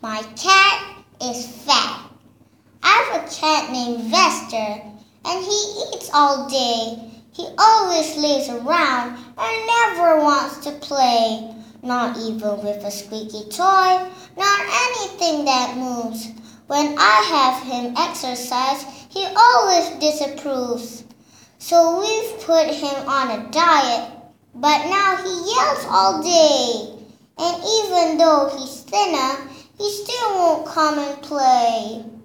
My cat is fat. I have a cat named Vester, and he eats all day. He always lays around and never wants to play, not even with a squeaky toy, not anything that moves. When I have him exercise, he always disapproves. So we've put him on a diet, but now he yells all day. And even though he's thinner, he still won't come and play.